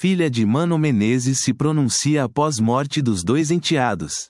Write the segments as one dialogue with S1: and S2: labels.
S1: filha de Mano Menezes, se pronuncia após morte dos dois enteados.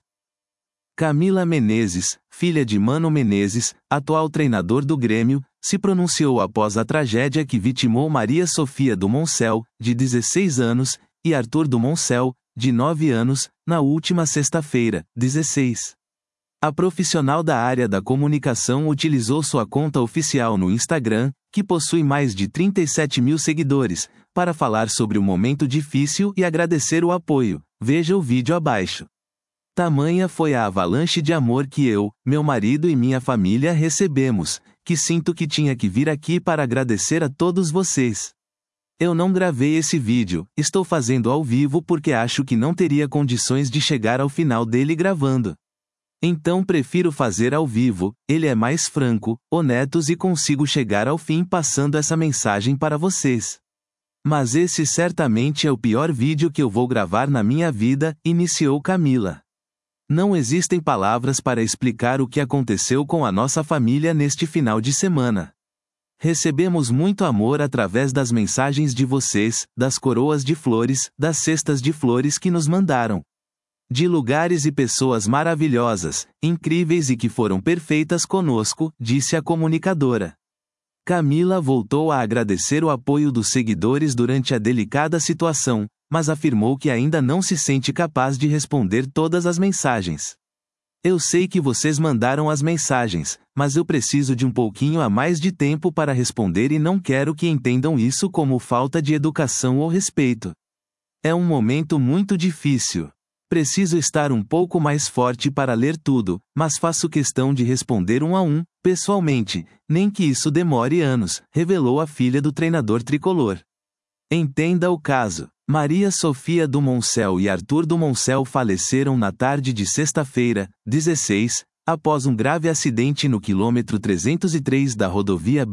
S1: Camila Menezes, filha de Mano Menezes, atual treinador do Grêmio, se pronunciou após a tragédia que vitimou Maria Sofia do Moncel, de 16 anos, e Arthur do Moncel, de 9 anos, na última sexta-feira, 16. A profissional da área da comunicação utilizou sua conta oficial no Instagram, que possui mais de 37 mil seguidores, para falar sobre o momento difícil e agradecer o apoio. Veja o vídeo abaixo. Tamanha foi a avalanche de amor que eu, meu marido e minha família recebemos, que sinto que tinha que vir aqui para agradecer a todos vocês. Eu não gravei esse vídeo, estou fazendo ao vivo porque acho que não teria condições de chegar ao final dele gravando. Então prefiro fazer ao vivo, ele é mais franco, honesto e consigo chegar ao fim passando essa mensagem para vocês. Mas esse certamente é o pior vídeo que eu vou gravar na minha vida, iniciou Camila. Não existem palavras para explicar o que aconteceu com a nossa família neste final de semana. Recebemos muito amor através das mensagens de vocês, das coroas de flores, das cestas de flores que nos mandaram. De lugares e pessoas maravilhosas, incríveis e que foram perfeitas conosco, disse a comunicadora. Camila voltou a agradecer o apoio dos seguidores durante a delicada situação, mas afirmou que ainda não se sente capaz de responder todas as mensagens. Eu sei que vocês mandaram as mensagens, mas eu preciso de um pouquinho a mais de tempo para responder e não quero que entendam isso como falta de educação ou respeito. É um momento muito difícil. Preciso estar um pouco mais forte para ler tudo, mas faço questão de responder um a um, pessoalmente, nem que isso demore anos, revelou a filha do treinador tricolor. Entenda o caso. Maria Sofia do Moncel e Arthur do Moncel faleceram na tarde de sexta-feira, 16, após um grave acidente no quilômetro 303 da rodovia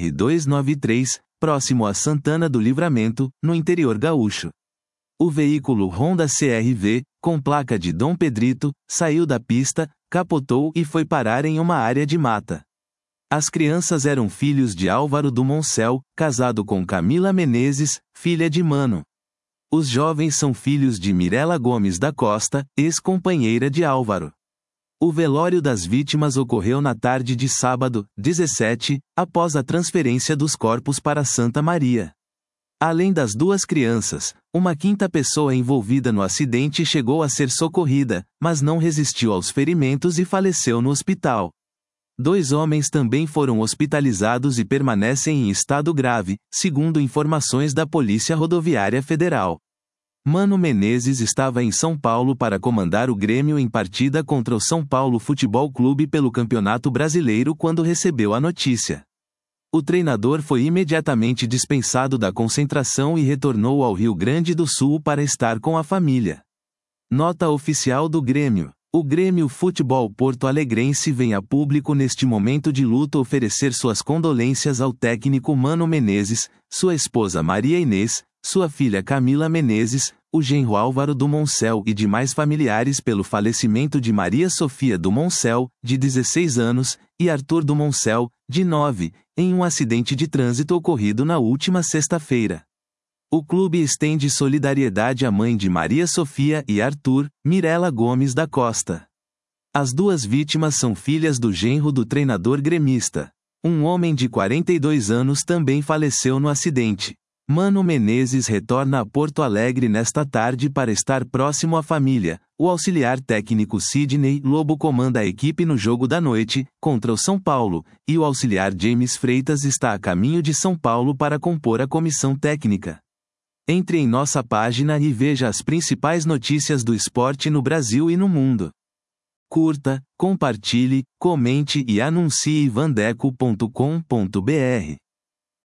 S1: BR-293, próximo a Santana do Livramento, no interior gaúcho. O veículo Honda CR-V, com placa de Dom Pedrito, saiu da pista, capotou e foi parar em uma área de mata. As crianças eram filhos de Álvaro do Moncel, casado com Camila Menezes, filha de Mano. Os jovens são filhos de Mirela Gomes da Costa, ex-companheira de Álvaro. O velório das vítimas ocorreu na tarde de sábado, 17, após a transferência dos corpos para Santa Maria. Além das duas crianças, uma quinta pessoa envolvida no acidente chegou a ser socorrida, mas não resistiu aos ferimentos e faleceu no hospital. 2 homens também foram hospitalizados e permanecem em estado grave, segundo informações da Polícia Rodoviária Federal. Mano Menezes estava em São Paulo para comandar o Grêmio em partida contra o São Paulo Futebol Clube pelo Campeonato Brasileiro quando recebeu a notícia. O treinador foi imediatamente dispensado da concentração e retornou ao Rio Grande do Sul para estar com a família. Nota oficial do Grêmio. O Grêmio Futebol Porto Alegrense vem a público neste momento de luto oferecer suas condolências ao técnico Mano Menezes, sua esposa Maria Inês, sua filha Camila Menezes, o genro Álvaro do Moncel e demais familiares pelo falecimento de Maria Sofia do Moncel, de 16 anos, e Arthur do Moncel, de 9, em um acidente de trânsito ocorrido na última sexta-feira. O clube estende solidariedade à mãe de Maria Sofia e Arthur, Mirela Gomes da Costa. As duas vítimas são filhas do genro do treinador gremista. Um homem de 42 anos também faleceu no acidente. Mano Menezes retorna a Porto Alegre nesta tarde para estar próximo à família. O auxiliar técnico Sidney Lobo comanda a equipe no jogo da noite, contra o São Paulo, e o auxiliar James Freitas está a caminho de São Paulo para compor a comissão técnica. Entre em nossa página e veja as principais notícias do esporte no Brasil e no mundo. Curta, compartilhe, comente e anuncie vandeco.com.br.